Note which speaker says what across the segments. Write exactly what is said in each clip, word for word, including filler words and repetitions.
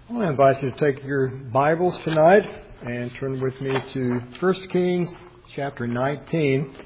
Speaker 1: I want to invite you to take your Bibles tonight and turn with me to First Kings chapter nineteen.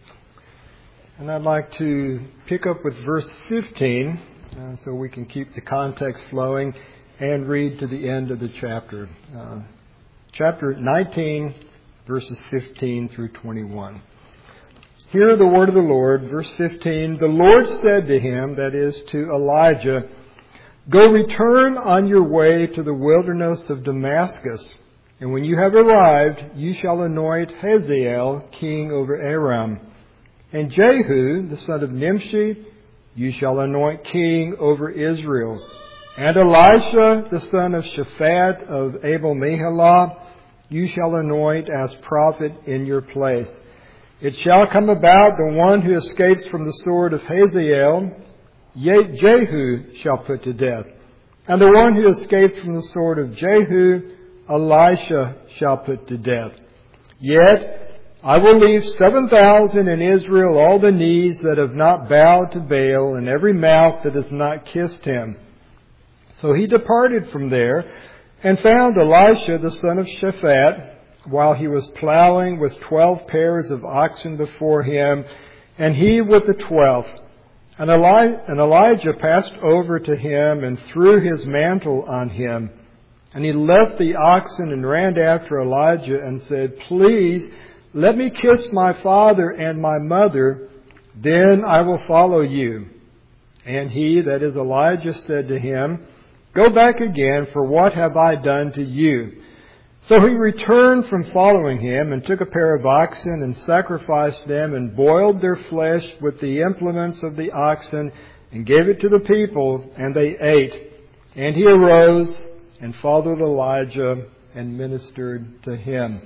Speaker 1: And I'd like to pick up with verse fifteen uh, so we can keep the context flowing and read to the end of the chapter. Uh, chapter nineteen, verses fifteen through twenty-one. Hear the word of the Lord, verse fifteen. The Lord said to him, that is to Elijah, "Go return on your way to the wilderness of Damascus, and when you have arrived, you shall anoint Hazael king over Aram. And Jehu, the son of Nimshi, you shall anoint king over Israel. And Elisha, the son of Shaphat of Abel-Meholah, you shall anoint as prophet in your place. It shall come about, the one who escapes from the sword of Hazael, Jehu shall put to death. And the one who escapes from the sword of Jehu, Elisha shall put to death. Yet I will leave seven thousand in Israel, all the knees that have not bowed to Baal, and every mouth that has not kissed him." So he departed from there and found Elisha the son of Shaphat, while he was plowing with twelve pairs of oxen before him, and he with the twelfth. And Elijah passed over to him and threw his mantle on him. And he left the oxen and ran after Elijah and said, "Please, let me kiss my father and my mother, then I will follow you." And he, that is Elijah, said to him, "Go back again, for what have I done to you?" So he returned from following him and took a pair of oxen and sacrificed them and boiled their flesh with the implements of the oxen and gave it to the people, and they ate. And he arose and followed Elijah and ministered to him.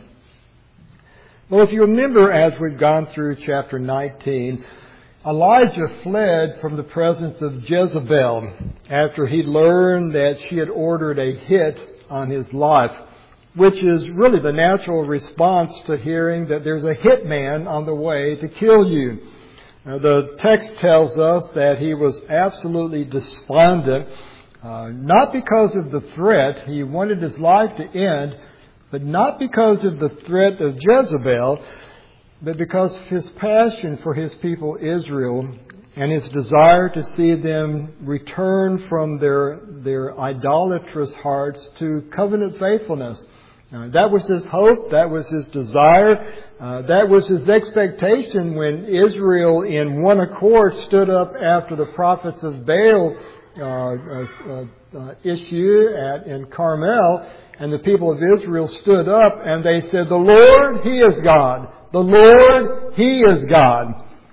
Speaker 1: Well, if you remember, as we've gone through chapter nineteen, Elijah fled from the presence of Jezebel after he learned that she had ordered a hit on his life, which is really the natural response to hearing that there's a hitman on the way to kill you. Now, the text tells us that he was absolutely despondent, uh, not because of the threat. He wanted his life to end, but not because of the threat of Jezebel, but because of his passion for his people Israel and his desire to see them return from their, their idolatrous hearts to covenant faithfulness. Uh, that was his hope. That was his desire. Uh, that was his expectation when Israel in one accord stood up after the prophets of Baal uh, uh, uh, issue at, in Carmel, and the people of Israel stood up and they said, "The Lord, He is God. The Lord, He is God."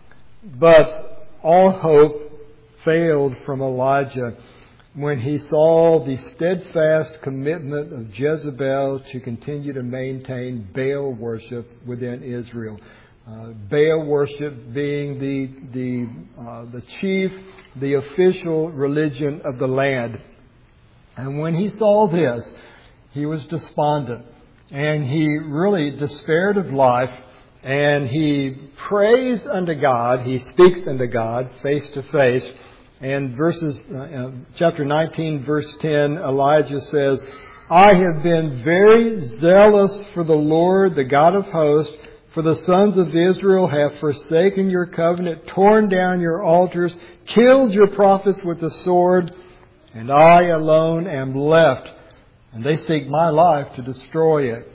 Speaker 1: But all hope failed from Elijah when he saw the steadfast commitment of Jezebel to continue to maintain Baal worship within Israel. Uh, Baal worship being the the uh, the chief, the official religion of the land. And when he saw this, he was despondent, and he really despaired of life, and he prays unto God. He speaks unto God face to face. And verses, uh, chapter nineteen, verse ten, Elijah says, "I have been very zealous for the Lord, the God of hosts, for the sons of Israel have forsaken your covenant, torn down your altars, killed your prophets with the sword, and I alone am left, and they seek my life to destroy it."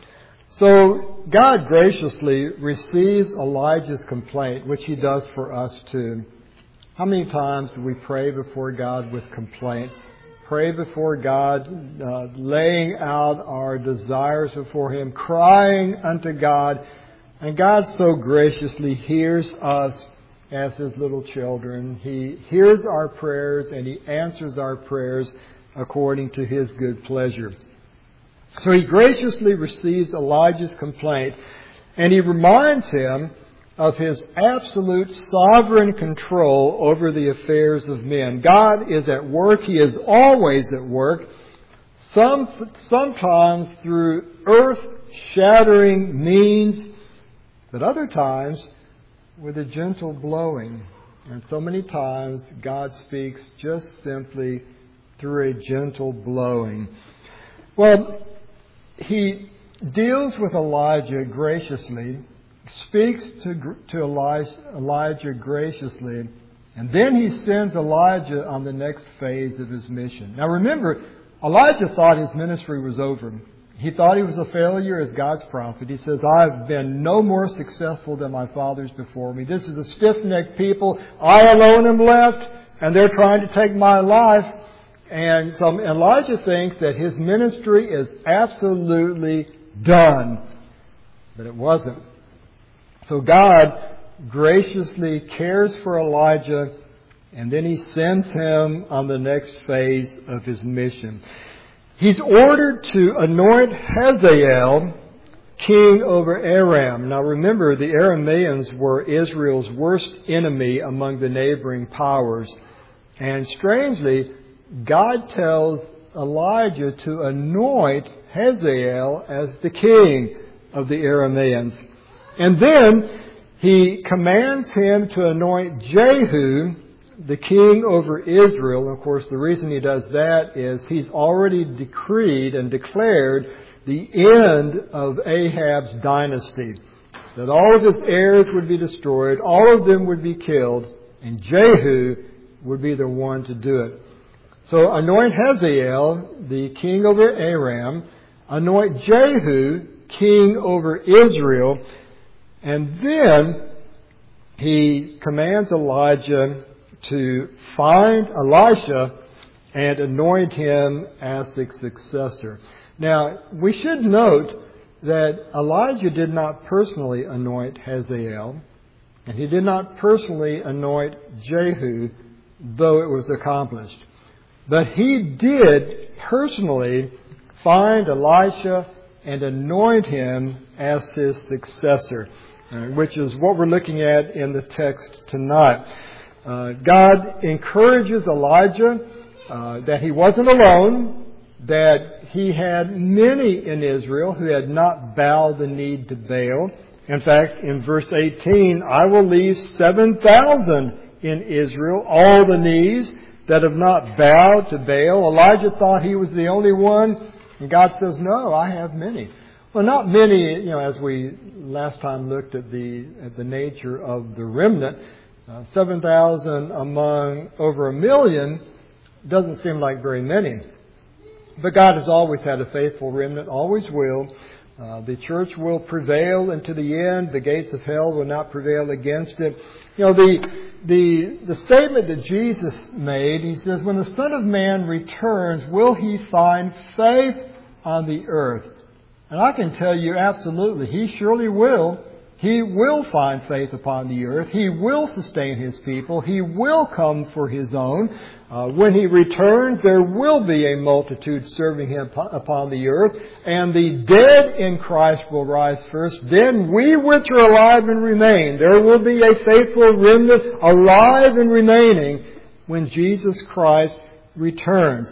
Speaker 1: So God graciously receives Elijah's complaint, which He does for us too. How many times do we pray before God with complaints? Pray before God, uh, laying out our desires before Him, crying unto God. And God so graciously hears us as His little children. He hears our prayers and He answers our prayers according to His good pleasure. So He graciously receives Elijah's complaint, and He reminds him of His absolute sovereign control over the affairs of men. God is at work. He is always at work, some, sometimes through earth-shattering means, but other times with a gentle blowing. And so many times God speaks just simply through a gentle blowing. Well, he deals with Elijah graciously, speaks to, to Elijah, Elijah graciously, and then he sends Elijah on the next phase of his mission. Now remember, Elijah thought his ministry was over. He thought he was a failure as God's prophet. He says, I've been no more successful than my fathers before me. This is a stiff-necked people. I alone am left, and they're trying to take my life. And so Elijah thinks that his ministry is absolutely done. But it wasn't. So God graciously cares for Elijah, and then he sends him on the next phase of his mission. He's ordered to anoint Hazael king over Aram. Now remember, the Arameans were Israel's worst enemy among the neighboring powers. And strangely, God tells Elijah to anoint Hazael as the king of the Arameans. And then he commands him to anoint Jehu the king over Israel. And of course, the reason he does that is he's already decreed and declared the end of Ahab's dynasty. That all of his heirs would be destroyed, all of them would be killed, and Jehu would be the one to do it. So anoint Hazael, the king over Aram, anoint Jehu, king over Israel, and then he commands Elijah to find Elisha and anoint him as his successor. Now, we should note that Elijah did not personally anoint Hazael, and he did not personally anoint Jehu, though it was accomplished. But he did personally find Elisha and anoint him as his successor, which is what we're looking at in the text tonight. Uh, God encourages Elijah uh, that he wasn't alone, that he had many in Israel who had not bowed the knee to Baal. In fact, in verse eighteen, I will leave seven thousand in Israel, all the knees that have not bowed to Baal. Elijah thought he was the only one, and God says, no, I have many. Well, not many, you know, as we last time looked at the at the nature of the remnant. Uh, seven thousand among over a million doesn't seem like very many. But God has always had a faithful remnant, always will. Uh, the church will prevail unto the end. The gates of hell will not prevail against it. You know, the, the, the statement that Jesus made, he says, when the Son of Man returns, will he find faith on the earth? And I can tell you absolutely, he surely will. He will find faith upon the earth. He will sustain his people. He will come for his own. Uh, when he returns, there will be a multitude serving him upon the earth. And the dead in Christ will rise first. Then we which are alive and remain. There will be a faithful remnant alive and remaining when Jesus Christ returns.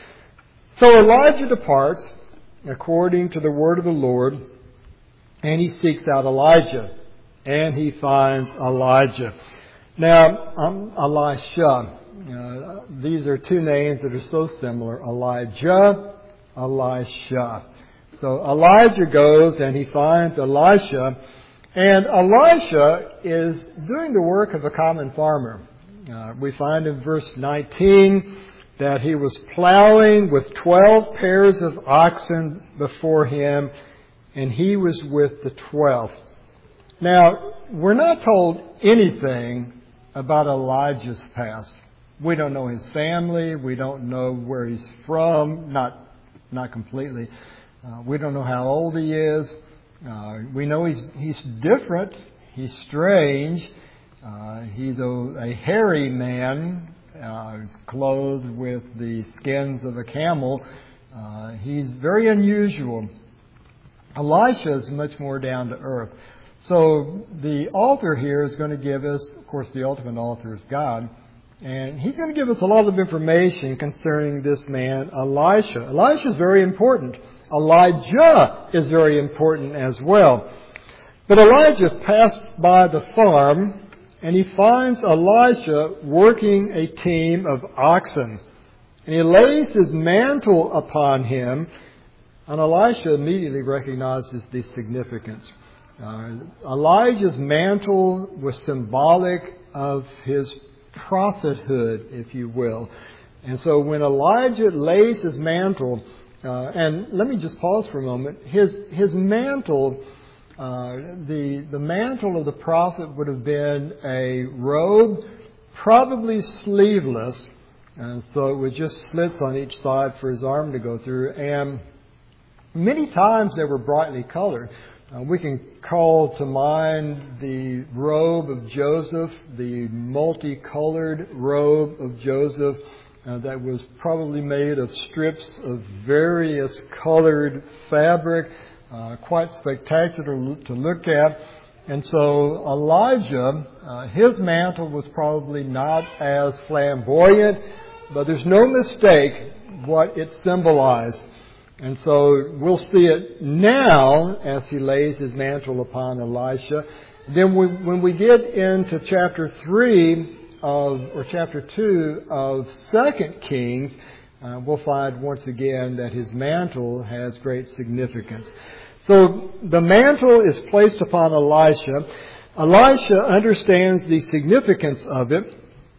Speaker 1: So Elijah departs according to the word of the Lord. And he seeks out Elijah. And he finds Elijah. Now, um, Elisha. Uh, these are two names that are so similar. Elijah, Elisha. So Elijah goes and he finds Elisha. And Elisha is doing the work of a common farmer. Uh, we find in verse nineteen that he was plowing with twelve pairs of oxen before him. And he was with the twelfth. Now, we're not told anything about Elijah's past. We don't know his family. We don't know where he's from. Not, not completely. Uh, we don't know how old he is. Uh, we know he's he's different. He's strange. Uh, he's a, a hairy man, uh, clothed with the skins of a camel. Uh, he's very unusual. Elisha is much more down to earth. So the author here is going to give us, of course, the ultimate author is God, and he's going to give us a lot of information concerning this man, Elisha. Elisha is very important. Elijah is very important as well. But Elijah passed by the farm, and he finds Elisha working a team of oxen. And he lays his mantle upon him, and Elisha immediately recognizes the significance. Uh, Elijah's mantle was symbolic of his prophethood, if you will. And so when Elijah lays his mantle, uh, and let me just pause for a moment, his his mantle, uh, the the mantle of the prophet would have been a robe, probably sleeveless, and so it would just slits on each side for his arm to go through, and many times they were brightly colored. Uh, we can call to mind the robe of Joseph, the multicolored robe of Joseph uh, that was probably made of strips of various colored fabric, uh, quite spectacular to look at. And so Elijah, uh, his mantle was probably not as flamboyant, but there's no mistake what it symbolized. And so we'll see it now as he lays his mantle upon Elisha. Then we, when we get into chapter three of, or chapter two of Second Kings, uh, we'll find once again that his mantle has great significance. So the mantle is placed upon Elisha. Elisha understands the significance of it,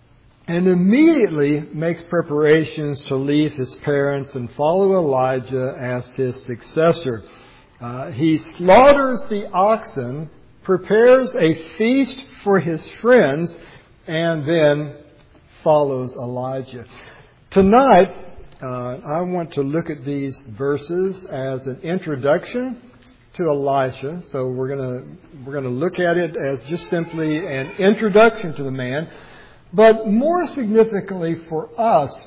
Speaker 1: and immediately makes preparations to leave his parents and follow Elijah as his successor. Uh, he slaughters the oxen, prepares a feast for his friends, and then follows Elijah. Tonight, uh, I want to look at these verses as an introduction to Elisha. So we're going to we're going to look at it as just simply an introduction to the man. But more significantly for us,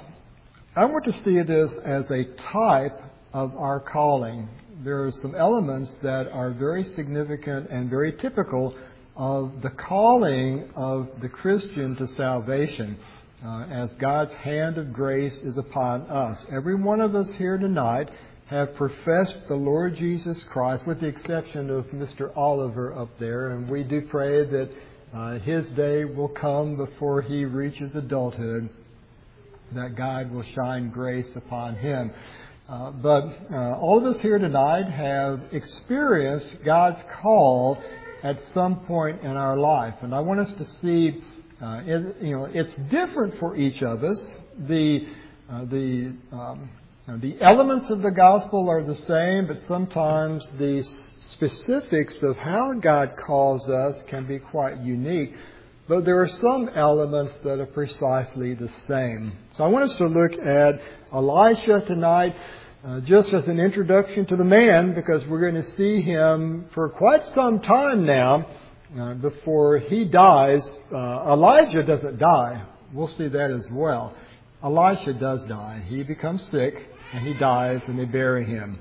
Speaker 1: I want to see this as a type of our calling. There are some elements that are very significant and very typical of the calling of the Christian to salvation, uh, as God's hand of grace is upon us. Every one of us here tonight have professed the Lord Jesus Christ, with the exception of Mister Oliver up there, and we do pray that Uh, his day will come before he reaches adulthood, that God will shine grace upon him. Uh, but uh, all of us here tonight have experienced God's call at some point in our life. And I want us to see, uh, it, you know, it's different for each of us. The, uh, the, um, the elements of the gospel are the same, but sometimes the specifics of how God calls us can be quite unique, but there are some elements that are precisely the same. So I want us to look at Elisha tonight uh, just as an introduction to the man, because we're going to see him for quite some time now uh, before he dies. Uh, Elijah doesn't die. We'll see that as well. Elisha does die. He becomes sick and he dies and they bury him.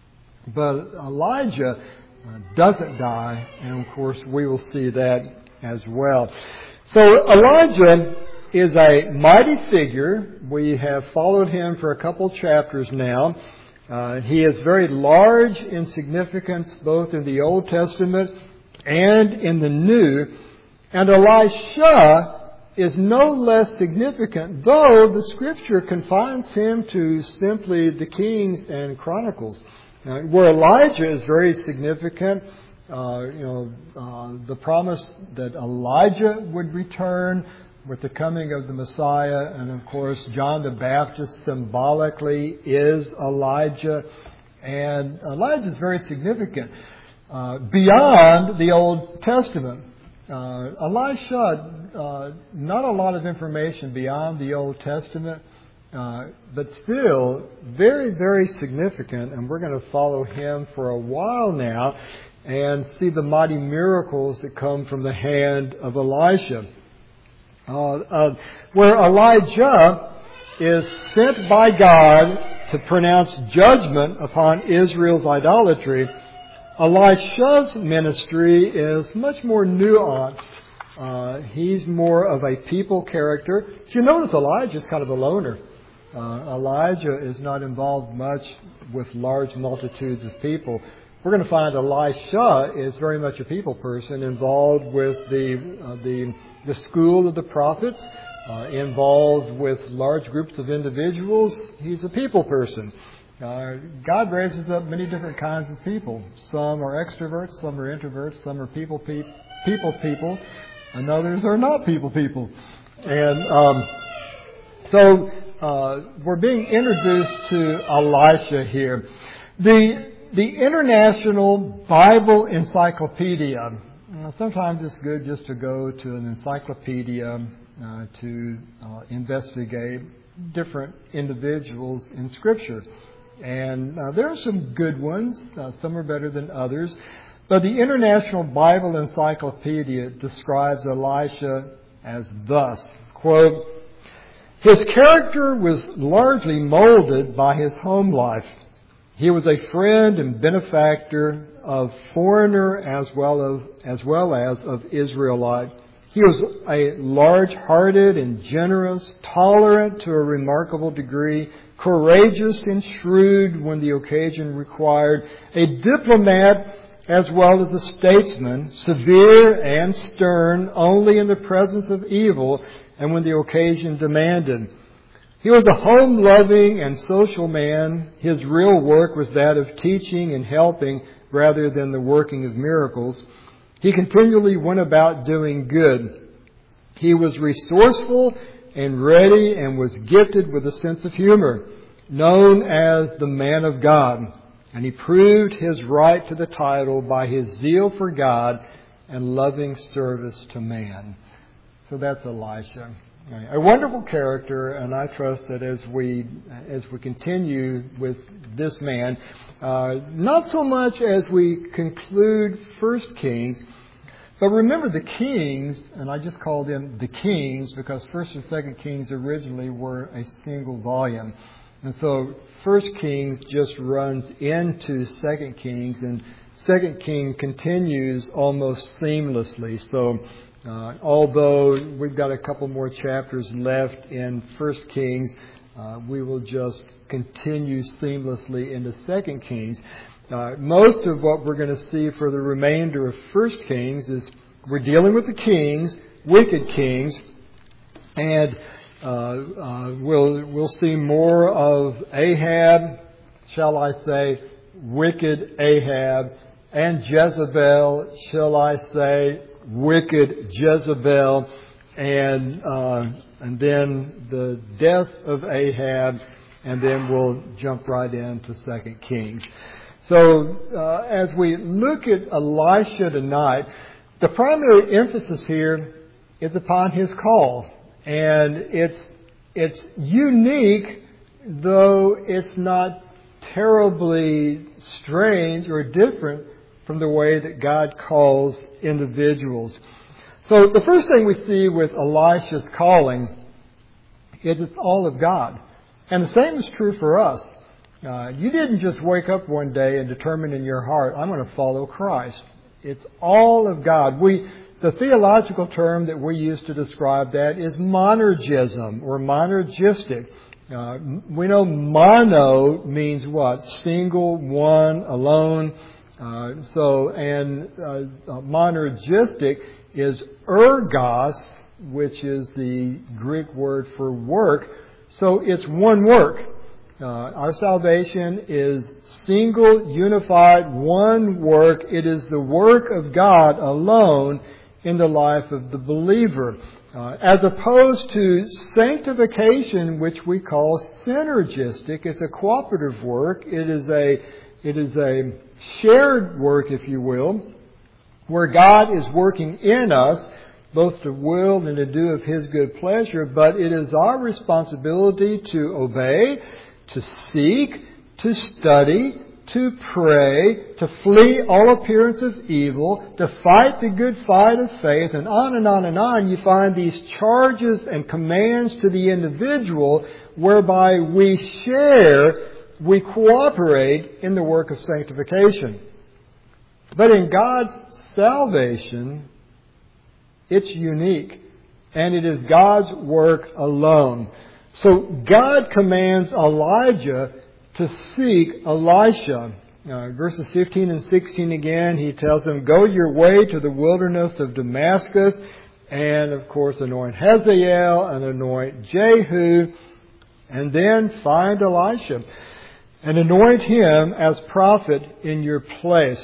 Speaker 1: But Elijah uh, doesn't die, and of course we will see that as well. So Elijah is a mighty figure. We have followed him for a couple chapters now. Uh, he is very large in significance both in the Old Testament and in the New. And Elisha is no less significant, though the Scripture confines him to simply the Kings and Chronicles. Now, where Elijah is very significant, uh, you know, uh, the promise that Elijah would return with the coming of the Messiah, and of course John the Baptist symbolically is Elijah, and Elijah is very significant uh, beyond the Old Testament. Uh, Elisha, uh, not a lot of information beyond the Old Testament. Uh, but still very, very significant, and we're going to follow him for a while now and see the mighty miracles that come from the hand of Elisha. Uh, uh, where Elijah is sent by God to pronounce judgment upon Israel's idolatry, Elisha's ministry is much more nuanced. Uh, he's more of a people character. You notice Elijah is kind of a loner. Uh, Elijah is not involved much with large multitudes of people. We're going to find Elisha is very much a people person, involved with the uh, the the school of the prophets, uh, involved with large groups of individuals. He's a people person. Uh, God raises up many different kinds of people. Some are extroverts, some are introverts, some are people pe- people people, and others are not people people. And um, so uh, we're being introduced to Elisha here. The the International Bible Encyclopedia. Now, sometimes it's good just to go to an encyclopedia uh, to uh, investigate different individuals in Scripture. And uh, there are some good ones. Uh, some are better than others. But the International Bible Encyclopedia describes Elisha as thus, quote, "His character was largely molded by his home life. He was a friend and benefactor of foreigner as well as, as well as of Israelite. He was a large-hearted and generous, tolerant to a remarkable degree, courageous and shrewd when the occasion required, a diplomat as well as a statesman, severe and stern only in the presence of evil and when the occasion demanded. He was a home-loving and social man. His real work was that of teaching and helping rather than the working of miracles. He continually went about doing good. He was resourceful and ready and was gifted with a sense of humor, known as the man of God. And he proved his right to the title by his zeal for God and loving service to man." So that's Elisha. A wonderful character, and I trust that as we as we continue with this man, uh, not so much as we conclude First Kings, but remember the Kings, and I just call them the Kings because First and Second Kings originally were a single volume. And so First Kings just runs into Second Kings, and Second King continues almost seamlessly. So uh, although we've got a couple more chapters left in First Kings, uh, we will just continue seamlessly into Second Kings. Uh, most of what we're going to see for the remainder of First Kings is we're dealing with the kings, wicked kings, and uh, uh, we'll we'll see more of Ahab, shall I say, wicked Ahab, and Jezebel, shall I say, wicked Jezebel, and uh, and then the death of Ahab, and then we'll jump right into Second Kings. So uh, as we look at Elisha tonight, the primary emphasis here is upon his call, and it's it's unique, though it's not terribly strange or different from the way that God calls individuals. So the first thing we see with Elisha's calling is it's all of God. And the same is true for us. Uh, you didn't just wake up one day and determine in your heart, I'm going to follow Christ. It's all of God. We, the theological term that we use to describe that is monergism or monergistic. Uh, we know mono means what? Single, one, alone. Uh, so, and uh, uh, monergistic is ergos, which is the Greek word for work. So it's one work. Uh, our salvation is single, unified, one work. It is the work of God alone in the life of the believer. Uh, as opposed to sanctification, which we call synergistic. It's a cooperative work. It is a, it is a shared work, if you will, where God is working in us, both to will and to do of His good pleasure, but it is our responsibility to obey, to seek, to study, to pray, to flee all appearance of evil, to fight the good fight of faith, and on and on and on. You find these charges and commands to the individual whereby we share, we cooperate in the work of sanctification. But in God's salvation, it's unique, and it is God's work alone. So God commands Elijah to seek Elisha. Uh, verses fifteen and sixteen again, he tells him, "Go your way to the wilderness of Damascus, and of course anoint Hazael and anoint Jehu, and then find Elisha and anoint him as prophet in your place.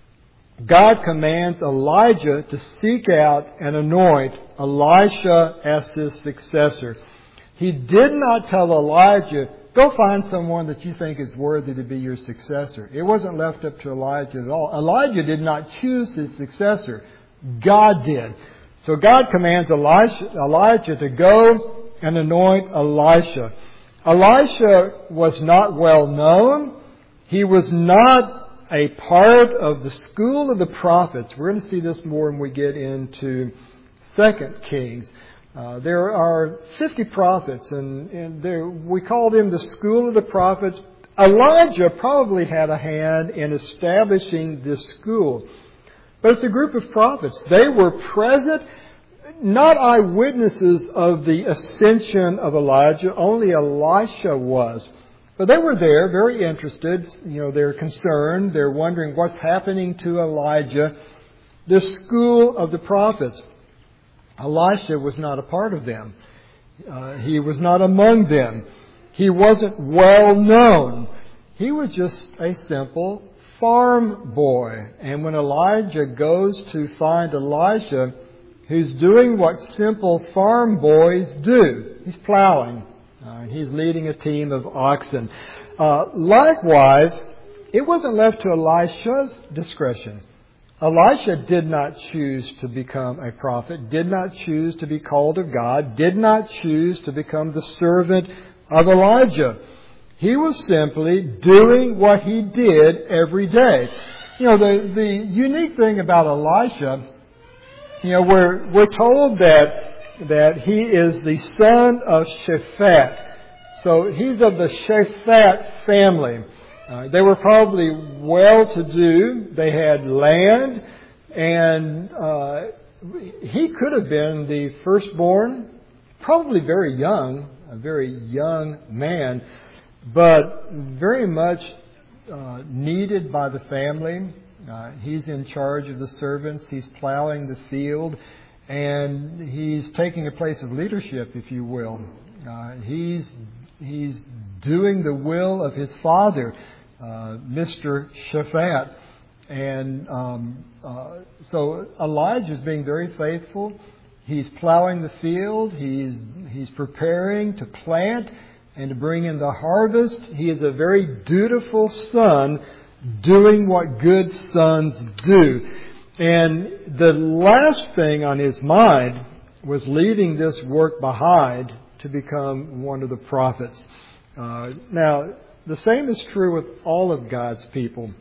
Speaker 1: God commands Elijah to seek out and anoint Elisha as his successor. He did not tell Elijah, go find someone that you think is worthy to be your successor. It wasn't left up to Elijah at all. Elijah did not choose his successor. God did. So God commands Elisha, Elijah to go and anoint Elisha. Elisha was not well known. He was not a part of the school of the prophets. We're going to see this more when we get into Second Kings. Uh, there are fifty prophets, and, and there, we call them the school of the prophets. Elijah probably had a hand in establishing this school. But it's a group of prophets. They were present, not eyewitnesses of the ascension of Elijah. Only Elisha was. But they were there, very interested. You know, they're concerned. They're wondering what's happening to Elijah. The school of the prophets. Elisha was not a part of them. Uh, he was not among them. He wasn't well known. He was just a simple farm boy. And when Elijah goes to find Elisha, who's doing what simple farm boys do, he's plowing. Uh, he's leading a team of oxen. Uh, likewise, it wasn't left to Elisha's discretion. Elisha did not choose to become a prophet, did not choose to be called of God, did not choose to become the servant of Elijah. He was simply doing what he did every day. You know, the, the unique thing about Elisha, you know, we're, we're told that, that he is the son of Shaphat. So he's of the Shaphat family. Uh, they were probably well-to-do. They had land, and uh, he could have been the firstborn, probably very young, a very young man, but very much uh, needed by the family. Uh, he's in charge of the servants. He's plowing the field, and he's taking a place of leadership, if you will. Uh, he's he's doing the will of his father, Uh, Mister Shaphat. And um, uh, so Elijah's being very faithful. He's plowing the field. He's he's preparing to plant and to bring in the harvest. He is a very dutiful son doing what good sons do. And the last thing on his mind was leaving this work behind to become one of the prophets. Uh, now, the same is true with all of God's people.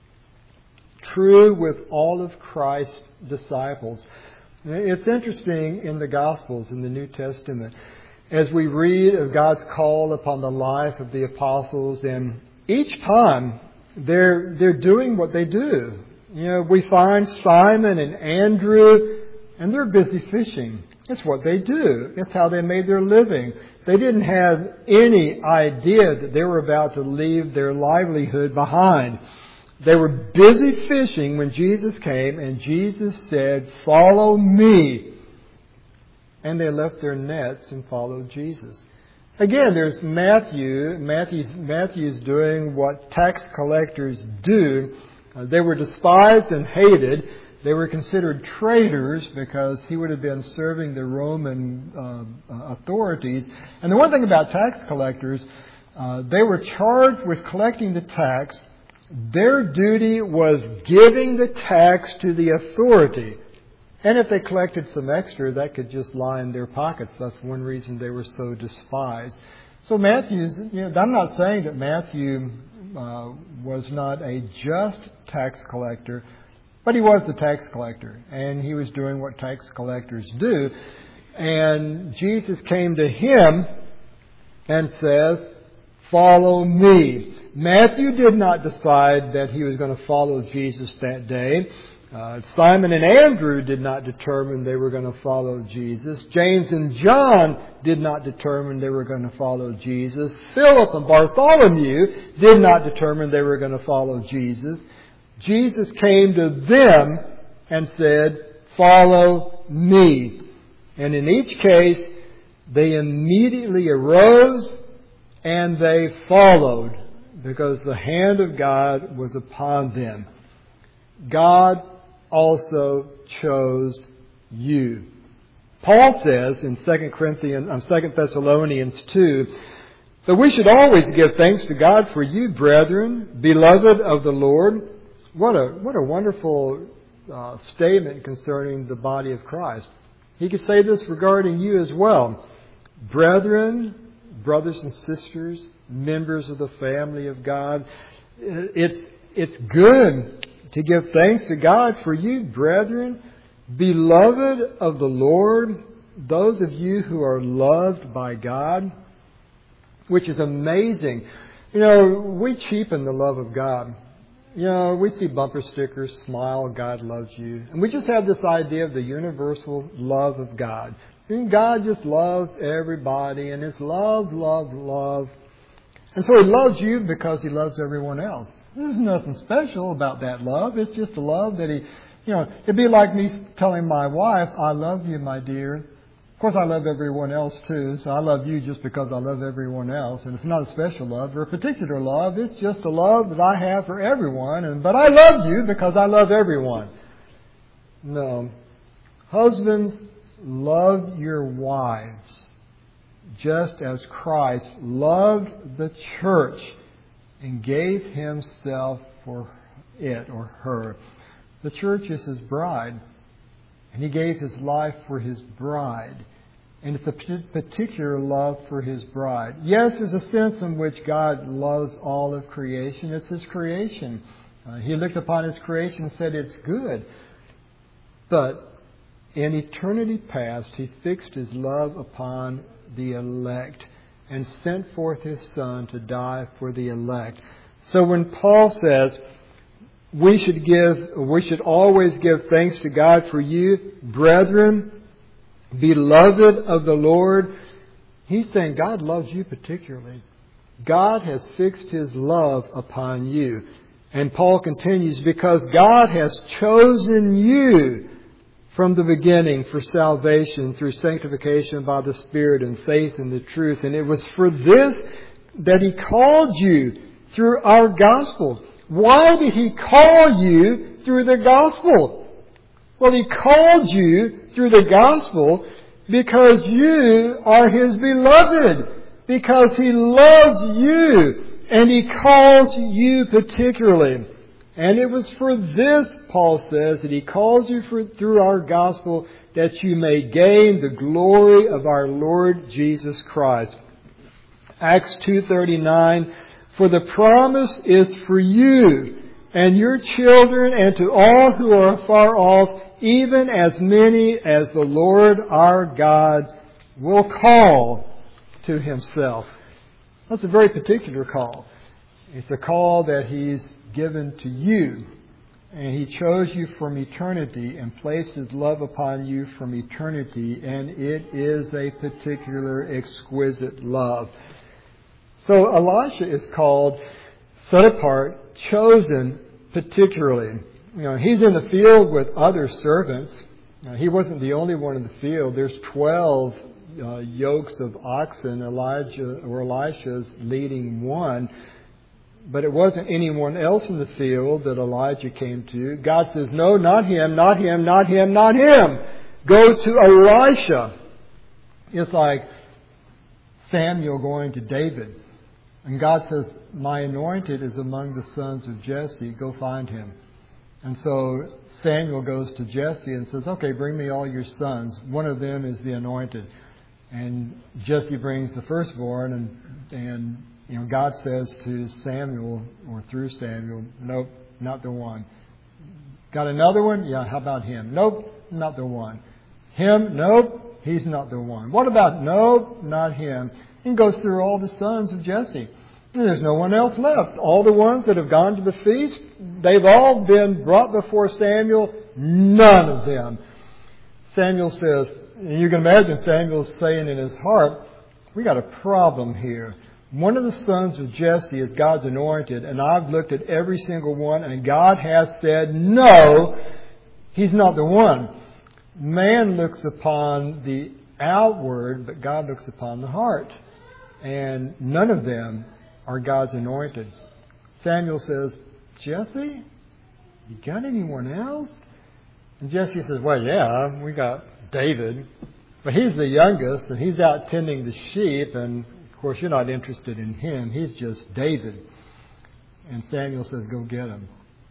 Speaker 1: True with all of Christ's disciples. It's interesting in the Gospels, in the New Testament, as we read of God's call upon the life of the apostles, and each time they're they're doing what they do. You know, we find Simon and Andrew, and they're busy fishing. It's what they do. It's how they made their living. They didn't have any idea that they were about to leave their livelihood behind. They were busy fishing when Jesus came, and Jesus said, "Follow me." And they left their nets and followed Jesus. Again, there's Matthew. Matthew's, Matthew's doing what tax collectors do. Uh, they were despised and hated. They were considered traitors because he would have been serving the Roman uh, authorities. And the one thing about tax collectors, uh, they were charged with collecting the tax. Their duty was giving the tax to the authority. And if they collected some extra, that could just line their pockets. That's one reason they were so despised. So Matthew's, you know, I'm not saying that Matthew uh, was not a just tax collector, but he was the tax collector, and he was doing what tax collectors do. And Jesus came to him and says, "Follow me." Matthew did not decide that he was going to follow Jesus that day. Uh, Simon and Andrew did not determine they were going to follow Jesus. James and John did not determine they were going to follow Jesus. Philip and Bartholomew did not determine they were going to follow Jesus. Jesus came to them and said, "Follow me." And in each case, they immediately arose and they followed because the hand of God was upon them. God also chose you. Paul says in Second Corinthians, um, Second Thessalonians two, that we should always give thanks to God for you, brethren, beloved of the Lord. What a what a wonderful uh, statement concerning the body of Christ. He could say this regarding you as well. Brethren, brothers and sisters, members of the family of God, it's it's good to give thanks to God for you, brethren, beloved of the Lord, those of you who are loved by God, which is amazing. You know, we cheapen the love of God. You know, we see bumper stickers, smile, God loves you. And we just have this idea of the universal love of God. And God just loves everybody, and it's love, love, love. And so He loves you because He loves everyone else. There's nothing special about that love. It's just a love that He, you know, it'd be like me telling my wife, I love you, my dear. Of course, I love everyone else too, so I love you just because I love everyone else. And it's not a special love or a particular love. It's just a love that I have for everyone. And but I love you because I love everyone. No. Husbands, love your wives just as Christ loved the church and gave Himself for it or her. The church is His bride. And He gave His life for His bride. And it's a particular love for His bride. Yes, there's a sense in which God loves all of creation. It's His creation. Uh, he looked upon His creation and said, it's good. But in eternity past, He fixed His love upon the elect and sent forth His Son to die for the elect. So when Paul says, We should give, we should always give thanks to God for you, brethren, beloved of the Lord. He's saying God loves you particularly. God has fixed His love upon you. And Paul continues, because God has chosen you from the beginning for salvation through sanctification by the Spirit and faith in the truth. And it was for this that He called you through our gospel. Why did He call you through the gospel? Well, He called you through the gospel because you are His beloved, because He loves you, and He calls you particularly. And it was for this, Paul says, that He calls you for, through our gospel, that you may gain the glory of our Lord Jesus Christ. Acts two thirty-nine, for the promise is for you and your children and to all who are far off, even as many as the Lord our God will call to Himself. That's a very particular call. It's a call that He's given to you. And He chose you from eternity and placed His love upon you from eternity. And it is a particular exquisite love. So Elisha is called set apart, chosen particularly. You know, he's in the field with other servants. Now, he wasn't the only one in the field. There's twelve uh, yokes of oxen. Elijah or Elisha's leading one. But it wasn't anyone else in the field that Elijah came to. God says, no, not him, not him, not him, not him. Go to Elisha. It's like Samuel going to David. And God says, my anointed is among the sons of Jesse. Go find him. And so Samuel goes to Jesse and says, okay, bring me all your sons. One of them is the anointed. And Jesse brings the firstborn. And, and you know, God says to Samuel, or through Samuel, nope, not the one. Got another one? Yeah, how about him? Nope, not the one. Him? Nope, he's not the one. What about, nope, not him. And goes through all the sons of Jesse. And there's no one else left. All the ones that have gone to the feast, they've all been brought before Samuel. None of them. Samuel says, and you can imagine Samuel saying in his heart, we got a problem here. One of the sons of Jesse is God's anointed, and I've looked at every single one, and God has said, no, he's not the one. man looks upon the outward, but God looks upon the heart. And none of them are God's anointed. Samuel says, Jesse, you got anyone else? And Jesse says, well, yeah, we got David. But he's the youngest, and he's out tending the sheep. And, of course, you're not interested in him. He's just David. And Samuel says, go get him.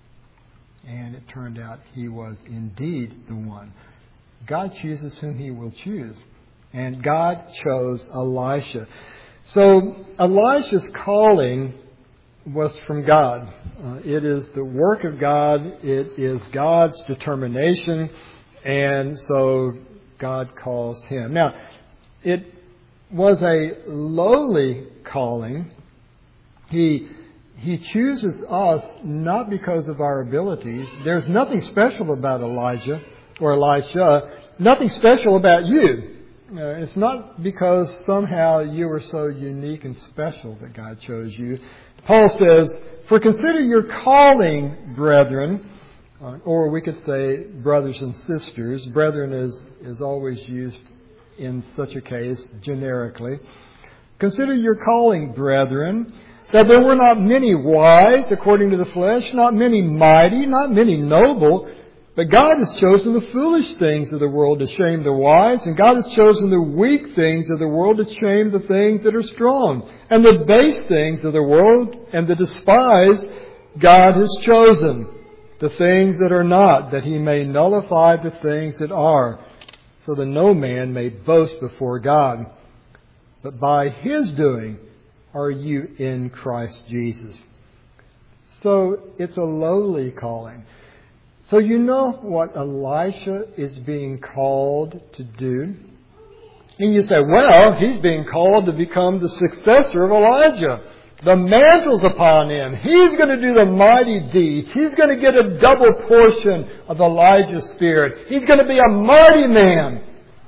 Speaker 1: And it turned out he was indeed the one. God chooses whom He will choose. And God chose Elisha. So Elisha's calling was from God. Uh, it is the work of God. It is God's determination. And so God calls him. Now, it was a lowly calling. He He chooses us not because of our abilities. There's nothing special about Elijah or Elisha. Nothing special about you. Uh, it's not because somehow you were so unique and special that God chose you. Paul says, for consider your calling, brethren, uh, or we could say brothers and sisters. Brethren is, is always used in such a case generically. Consider your calling, brethren, that there were not many wise according to the flesh, not many mighty, not many noble, but God has chosen the foolish things of the world to shame the wise, and God has chosen the weak things of the world to shame the things that are strong. And the base things of the world and the despised God has chosen, the things that are not, that He may nullify the things that are, so that no man may boast before God. But by His doing are you in Christ Jesus. So it's a lowly calling. So you know what Elisha is being called to do. And you say, well, he's being called to become the successor of Elijah. The mantle's upon him. He's going to do the mighty deeds. He's going to get a double portion of Elijah's spirit. He's going to be a mighty man.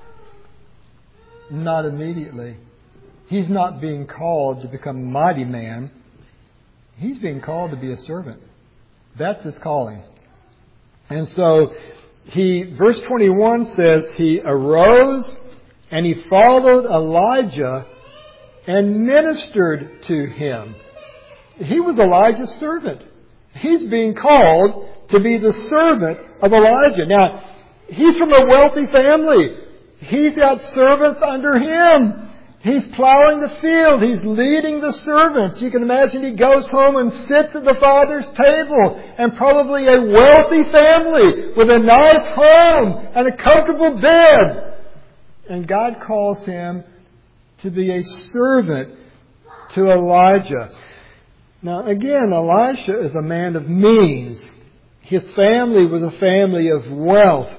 Speaker 1: Not immediately. He's not being called to become a mighty man. He's being called to be a servant. That's his calling. And so he, verse twenty-one says, he arose and he followed Elijah and ministered to him. He was Elijah's servant. He's being called to be the servant of Elijah. Now, he's from a wealthy family. He's got servants under him. He's plowing the field. He's leading the servants. You can imagine he goes home and sits at the father's table, and probably a wealthy family with a nice home and a comfortable bed. And God calls him to be a servant to Elijah. Now again, Elisha is a man of means. His family was a family of wealth.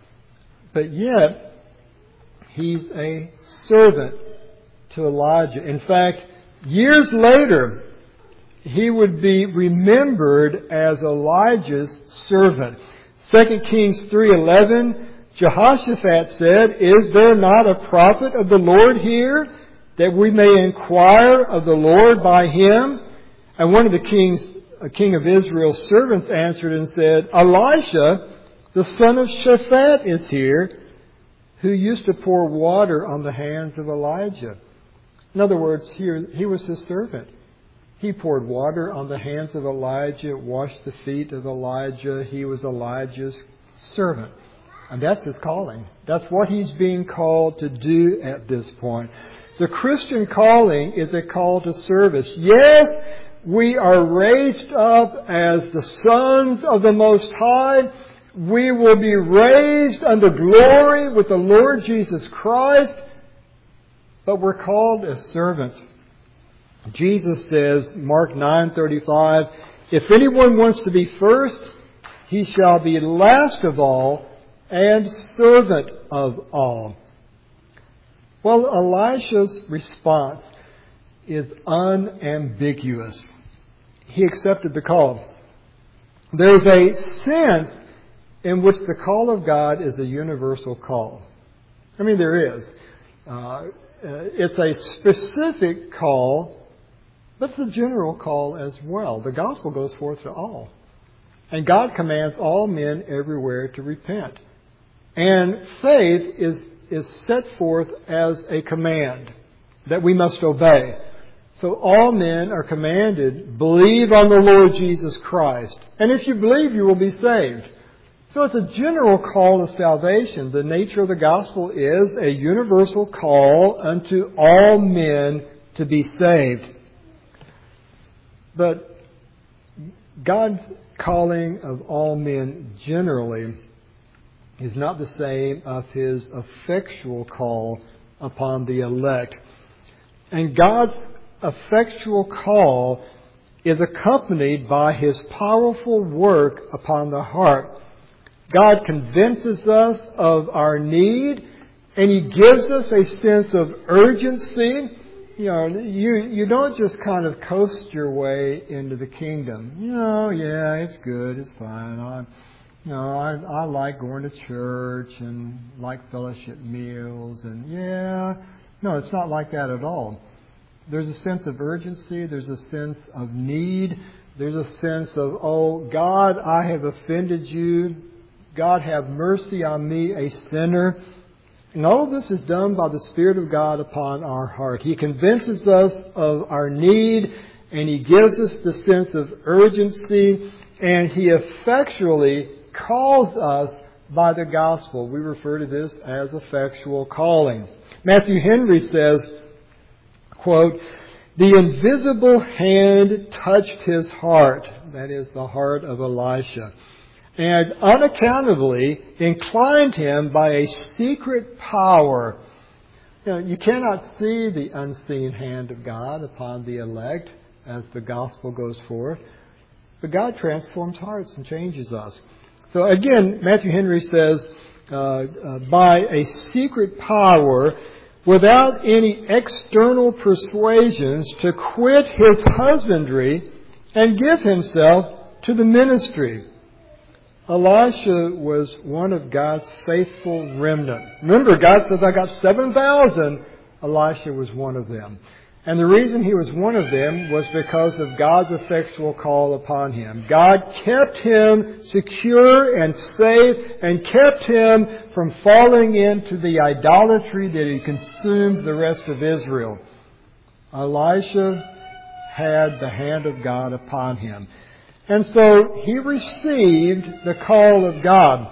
Speaker 1: But yet, he's a servant to Elijah. In fact, years later, he would be remembered as Elijah's servant. Second Kings three eleven, Jehoshaphat said, is there not a prophet of the Lord here, that we may inquire of the Lord by him? And one of the kings, a king of Israel's servants answered and said, Elisha, the son of Shaphat, is here, who used to pour water on the hands of Elijah. In other words, here he was his servant. He poured water on the hands of Elijah, washed the feet of Elijah. He was Elijah's servant. And that's his calling. That's what he's being called to do at this point. The Christian calling is a call to service. Yes, we are raised up as the sons of the Most High. We will be raised unto glory with the Lord Jesus Christ. But we're called as servants. Jesus says, Mark nine thirty-five, if anyone wants to be first, he shall be last of all and servant of all. Well, Elisha's response is unambiguous. He accepted the call. There's a sense in which the call of God is a universal call. I mean, there is. Uh, it's a specific call, but it's a general call as well. The gospel goes forth to all. And God commands all men everywhere to repent. And faith is, is set forth as a command that we must obey. So all men are commanded, believe on the Lord Jesus Christ. And if you believe, you will be saved. So it's a general call to salvation. The nature of the gospel is a universal call unto all men to be saved. But God's calling of all men generally is not the same of His effectual call upon the elect. And God's effectual call is accompanied by His powerful work upon the heart. God convinces us of our need, and He gives us a sense of urgency. You know, you, you don't just kind of coast your way into the kingdom. You know, yeah, it's good, it's fine. I, you know, I, I like going to church and like fellowship meals, and yeah. No, it's not like that at all. There's a sense of urgency. There's a sense of need. There's a sense of, oh, God, I have offended you. God, have mercy on me, a sinner. And all of this is done by the Spirit of God upon our heart. He convinces us of our need, and He gives us the sense of urgency, and He effectually calls us by the gospel. We refer to this as effectual calling. Matthew Henry says, quote, "The invisible hand touched his heart," that is the heart of Elisha, "and unaccountably inclined him by a secret power." You know, you cannot see the unseen hand of God upon the elect as the gospel goes forth, but God transforms hearts and changes us. So again, Matthew Henry says, uh, uh, by a secret power, without any external persuasions, to quit his husbandry and give himself to the ministry. Elisha was one of God's faithful remnant. Remember, God says, I got seven thousand. Elisha was one of them. And the reason he was one of them was because of God's effectual call upon him. God kept him secure and safe and kept him from falling into the idolatry that had consumed the rest of Israel. Elisha had the hand of God upon him. And so he received the call of God.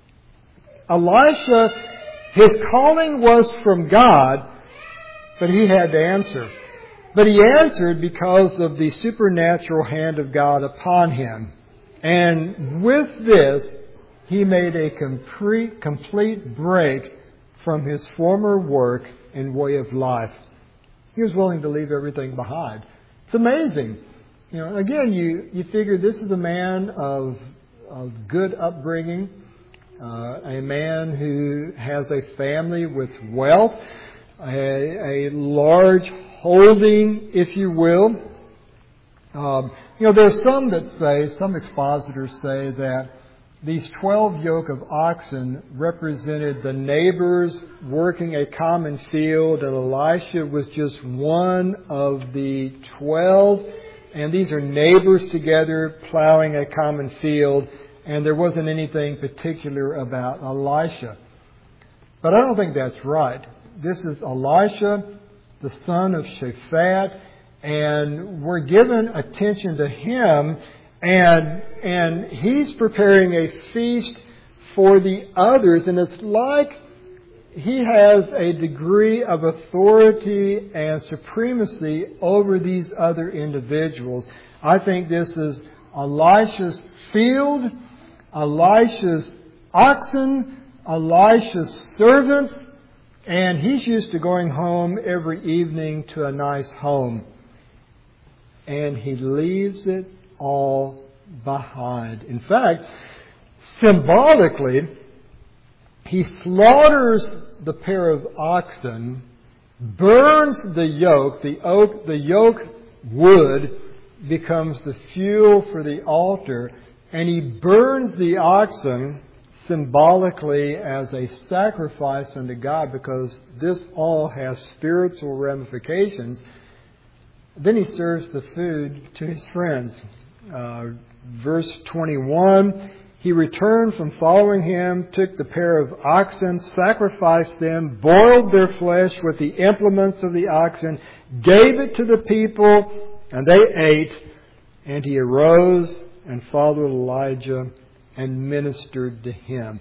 Speaker 1: Elisha, his calling was from God, but he had to answer. But he answered because of the supernatural hand of God upon him. And with this, he made a complete, complete break from his former work and way of life. He was willing to leave everything behind. It's amazing. You know, again, you, you figure this is a man of, of good upbringing, uh, a man who has a family with wealth, a, a large holding, if you will. Um, you know, there are some that say, some expositors say that these twelve yoke of oxen represented the neighbors working a common field, and Elisha was just one of the twelve. And these are neighbors together plowing a common field, and there wasn't anything particular about Elisha. But I don't think that's right. This is Elisha, the son of Shaphat, and we're given attention to him, and and he's preparing a feast for the others, and it's like he has a degree of authority and supremacy over these other individuals. I think this is Elisha's field, Elisha's oxen, Elisha's servants, and he's used to going home every evening to a nice home. And he leaves it all behind. In fact, symbolically, he slaughters the pair of oxen, burns the yoke, the oak, the yoke wood becomes the fuel for the altar, and he burns the oxen symbolically as a sacrifice unto God, because this all has spiritual ramifications. Then he serves the food to his friends. Uh, verse twenty-one, He returned from following him, took the pair of oxen, sacrificed them, boiled their flesh with the implements of the oxen, gave it to the people, and they ate. And he arose and followed Elijah and ministered to him.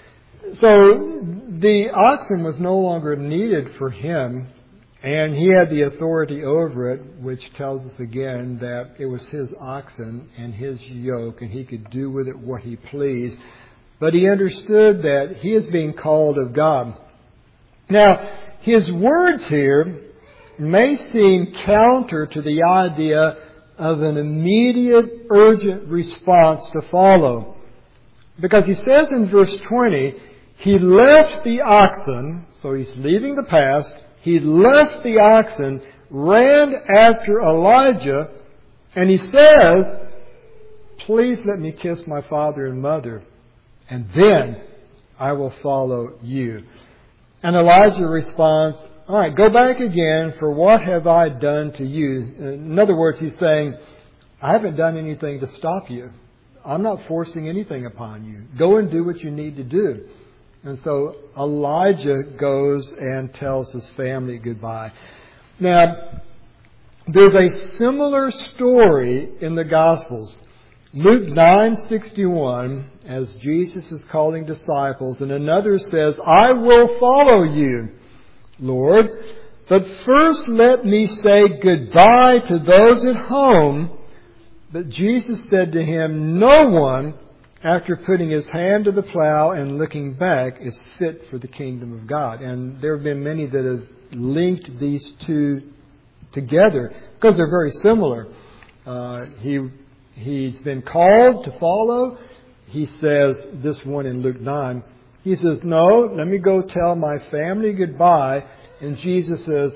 Speaker 1: So the oxen was no longer needed for him, and he had the authority over it, which tells us again that it was his oxen and his yoke, and he could do with it what he pleased. But he understood that he is being called of God. Now, his words here may seem counter to the idea of an immediate, urgent response to follow. Because he says in verse twenty, he left the oxen, so he's leaving the past, he left the oxen, ran after Elijah, and he says, please let me kiss my father and mother, and then I will follow you. And Elijah responds, all right, go back again, for what have I done to you? In other words, he's saying, I haven't done anything to stop you. I'm not forcing anything upon you. Go and do what you need to do. And so Elijah goes and tells his family goodbye. Now, there's a similar story in the Gospels. Luke nine sixty-one, as Jesus is calling disciples, and another says, I will follow you, Lord, but first let me say goodbye to those at home. But Jesus said to him, no one, after putting his hand to the plow and looking back, is fit for the kingdom of God. And there have been many that have linked these two together because they're very similar. Uh, he, he's been called to follow. He says, this one in Luke nine, he says, no, let me go tell my family goodbye. And Jesus says,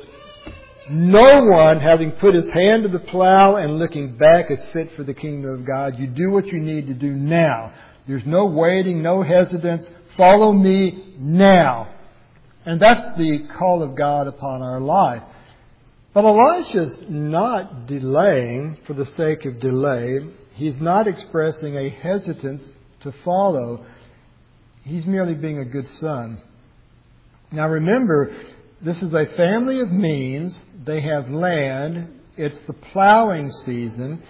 Speaker 1: no one, having put his hand to the plow and looking back, is fit for the kingdom of God. You do what you need to do now. There's no waiting, no hesitance. Follow me now. And that's the call of God upon our life. But Elisha's not delaying for the sake of delay. He's not expressing a hesitance to follow. He's merely being a good son. Now remember, this is a family of means. They have land. It's the plowing season.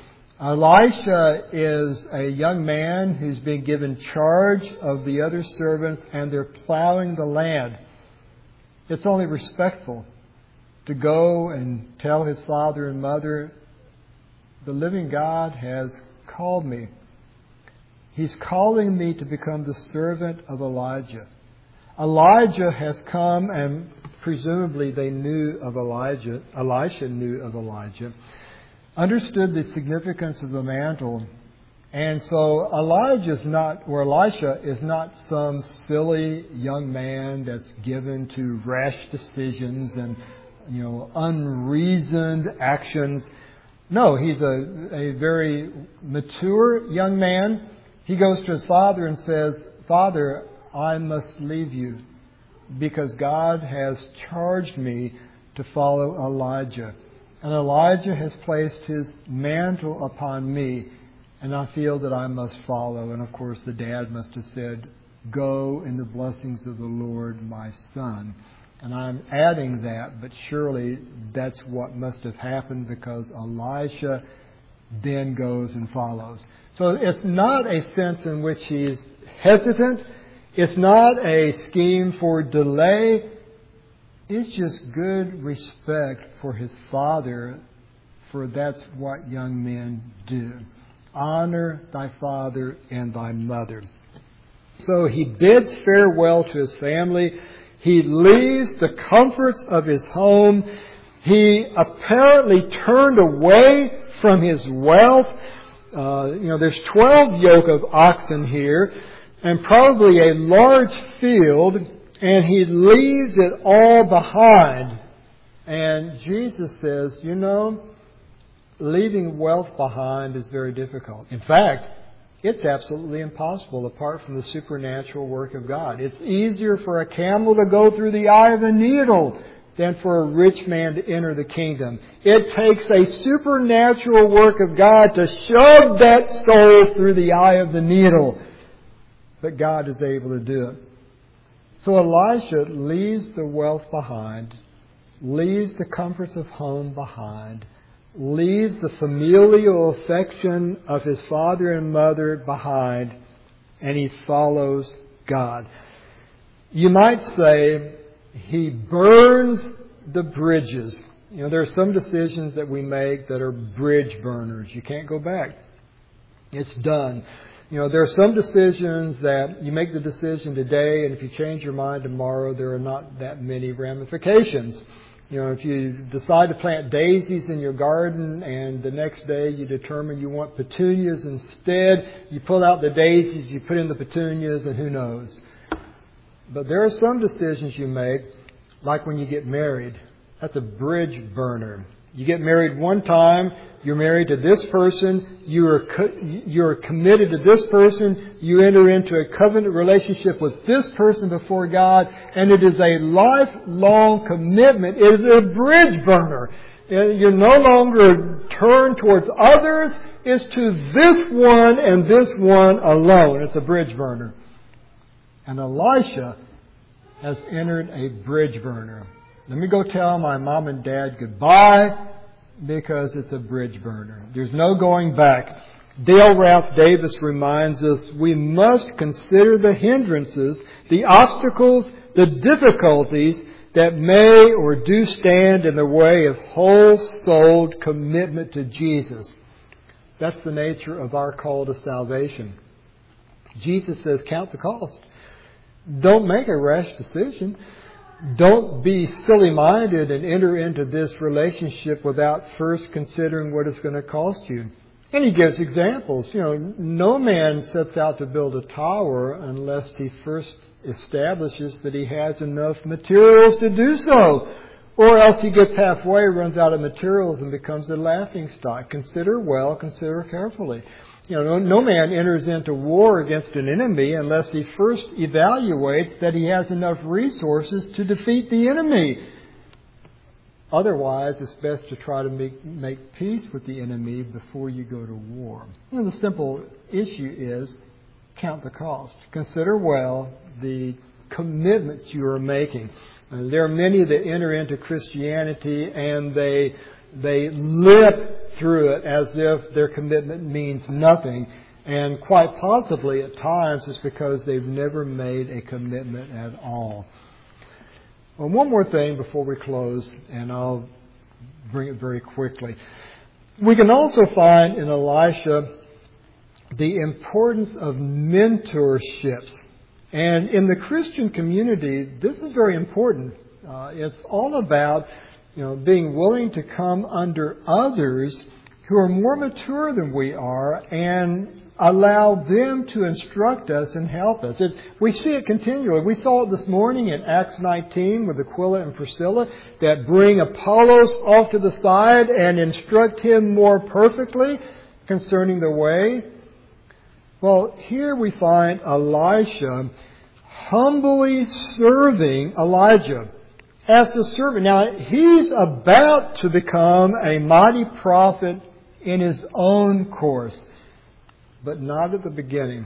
Speaker 1: Elisha is a young man who's been given charge of the other servants, and they're plowing the land. It's only respectful to go and tell his father and mother, the living God has called me. He's calling me to become the servant of Elijah. Elijah has come, and presumably they knew of Elijah. Elisha knew of Elijah. Understood the significance of the mantle. And so Elijah's not, or Elisha is not some silly young man that's given to rash decisions and, you know, unreasoned actions. No, he's a, a very mature young man. He goes to his father and says, Father, I must leave you because God has charged me to follow Elijah. And Elijah has placed his mantle upon me, and I feel that I must follow. And of course the dad must have said, go in the blessings of the Lord, my son. And I'm adding that, but surely that's what must have happened because Elisha then goes and follows. So it's not a sense in which he's hesitant. It's not a scheme for delay. It's just good respect for his father, for that's what young men do. Honor thy father and thy mother. So he bids farewell to his family. He leaves the comforts of his home. He apparently turned away from his wealth. Uh, you know, there's twelve yoke of oxen here and probably a large field, and he leaves it all behind. And Jesus says, you know, leaving wealth behind is very difficult. In fact, it's absolutely impossible apart from the supernatural work of God. It's easier for a camel to go through the eye of a needle than for a rich man to enter the kingdom. It takes a supernatural work of God to shove that soul through the eye of the needle. but God is able to do it. So Elisha leaves the wealth behind, leaves the comforts of home behind, leaves the familial affection of his father and mother behind, and he follows God. You might say he burns the bridges. You know, there are some decisions that we make that are bridge burners. You can't go back. It's done. You know, there are some decisions that you make the decision today, and if you change your mind tomorrow, there are not that many ramifications. You know, if you decide to plant daisies in your garden and the next day you determine you want petunias instead, you pull out the daisies, you put in the petunias, and who knows. But there are some decisions you make, like when you get married. That's a bridge burner. You get married one time, you're married to this person, you are co- you're committed to this person, you enter into a covenant relationship with this person before God, and it is a lifelong commitment. It is a bridge burner. You're no longer turned towards others. It's to this one and this one alone. It's a bridge burner. And Elisha has entered a bridge burner. Let me go tell my mom and dad goodbye, because it's a bridge burner. There's no going back. Dale Ralph Davis reminds us we must consider the hindrances, the obstacles, the difficulties that may or do stand in the way of whole-souled commitment to Jesus. That's the nature of our call to salvation. Jesus says, count the cost. Don't make a rash decision. Don't be silly-minded and enter into this relationship without first considering what it's going to cost you. And he gives examples. You know, no man sets out to build a tower unless he first establishes that he has enough materials to do so. Or else he gets halfway, runs out of materials, and becomes a laughingstock. Consider well, consider carefully. You know, no, no man enters into war against an enemy unless he first evaluates that he has enough resources to defeat the enemy. Otherwise, it's best to try to make, make peace with the enemy before you go to war. You know, the simple issue is count the cost. Consider well the commitments you are making. Uh, there are many that enter into Christianity and they They lip through it as if their commitment means nothing. And quite possibly at times it's because they've never made a commitment at all. Well, one more thing before we close, and I'll bring it very quickly. We can also find in Elisha the importance of mentorships. And in the Christian community, this is very important. Uh, it's all about You know, being willing to come under others who are more mature than we are and allow them to instruct us and help us. It, we see it continually. We saw it this morning in Acts nineteen with Aquila and Priscilla that bring Apollos off to the side and instruct him more perfectly concerning the way. Well, here we find Elisha humbly serving Elijah as a servant. Now, he's about to become a mighty prophet in his own course, but not at the beginning.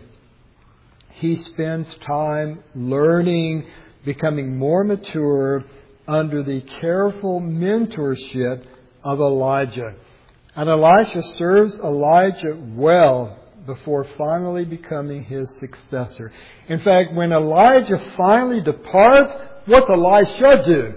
Speaker 1: He spends time learning, becoming more mature under the careful mentorship of Elijah. And Elisha serves Elijah well before finally becoming his successor. In fact, when Elijah finally departs, what's Elisha do?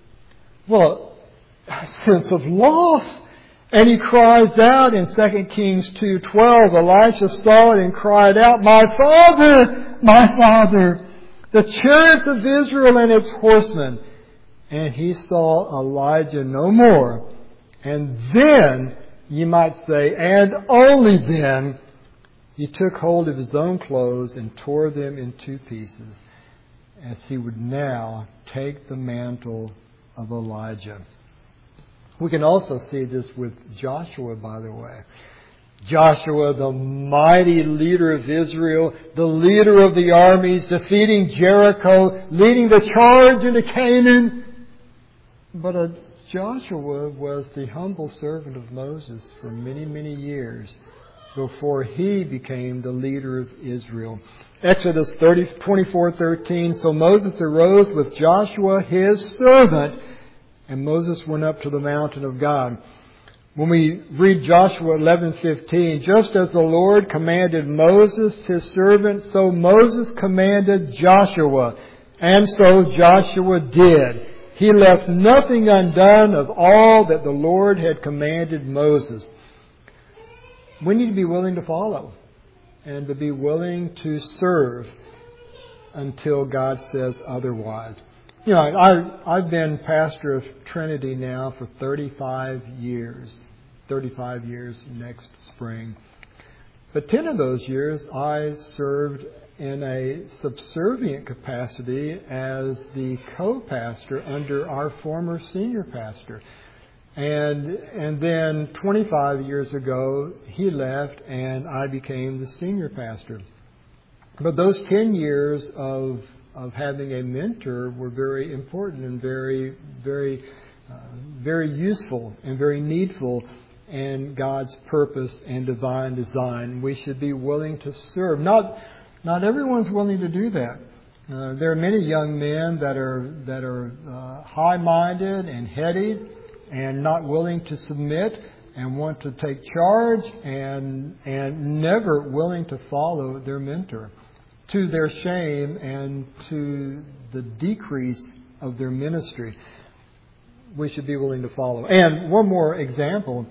Speaker 1: Well, a sense of loss. And he cries out in Second Kings two twelve. Elisha saw it and cried out, "My father, my father, the chariots of Israel and its horsemen." And he saw Elijah no more. And then, you might say, and only then, he took hold of his own clothes and tore them in two pieces, as he would now take the mantle of Elijah. We can also see this with Joshua, by the way. Joshua, the mighty leader of Israel, the leader of the armies, defeating Jericho, leading the charge into Canaan. But uh, Joshua was the humble servant of Moses for many, many years. before he became the leader of Israel. Exodus thirty, twenty-four thirteen. So Moses arose with Joshua his servant, and Moses went up to the mountain of God. When we read Joshua eleven fifteen, just as the Lord commanded Moses his servant, so Moses commanded Joshua, and so Joshua did. He left nothing undone of all that the Lord had commanded Moses. We need to be willing to follow and to be willing to serve until God says otherwise. You know, I, I've been pastor of Trinity now for thirty-five years. thirty-five years next spring. But ten of those years I served in a subservient capacity as the co-pastor under our former senior pastor. And and then twenty-five years ago, he left and I became the senior pastor. But those ten years of of having a mentor were very important and very, very, uh, very useful and very needful in God's purpose and divine design. We should be willing to serve. Not, not everyone's willing to do that. Uh, there are many young men that are that are uh, high-minded and heady and not willing to submit and want to take charge and and never willing to follow their mentor, to their shame and to the decrease of their ministry. We should be willing to follow. And one more example,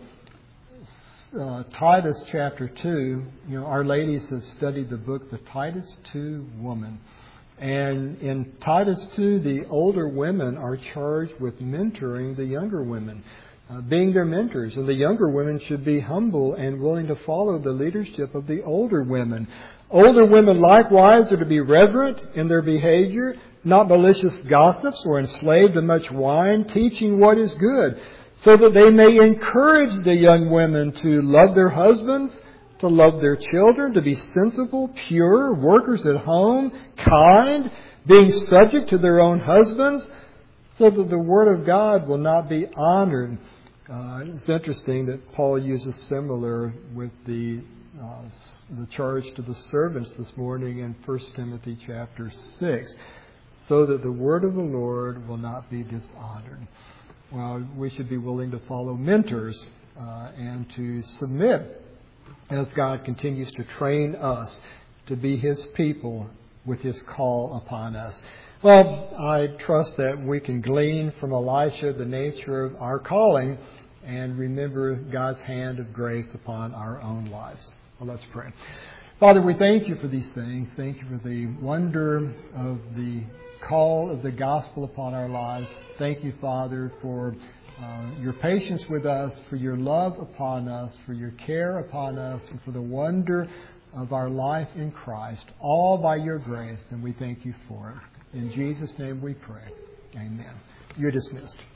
Speaker 1: uh, Titus chapter two. You know, our ladies have studied the book, the Titus two Woman. And in Titus two, the older women are charged with mentoring the younger women, uh, being their mentors. And the younger women should be humble and willing to follow the leadership of the older women. Older women likewise are to be reverent in their behavior, not malicious gossips or enslaved to much wine, teaching what is good, so that they may encourage the young women to love their husbands, to love their children, to be sensible, pure, workers at home, kind, being subject to their own husbands, so that the Word of God will not be honored. Uh, it's interesting that Paul uses similar with the uh, the charge to the servants this morning in First Timothy chapter six, so that the word of the Lord will not be dishonored. Well, we should be willing to follow mentors uh, and to submit as God continues to train us to be His people with His call upon us. Well, I trust that we can glean from Elisha the nature of our calling and remember God's hand of grace upon our own lives. Well, let's pray. Father, we thank You for these things. Thank You for the wonder of the call of the gospel upon our lives. Thank You, Father, for uh, Your patience with us, for Your love upon us, for Your care upon us, and for the wonder of our life in Christ, all by Your grace, and we thank You for it. In Jesus' name we pray. Amen. You're dismissed.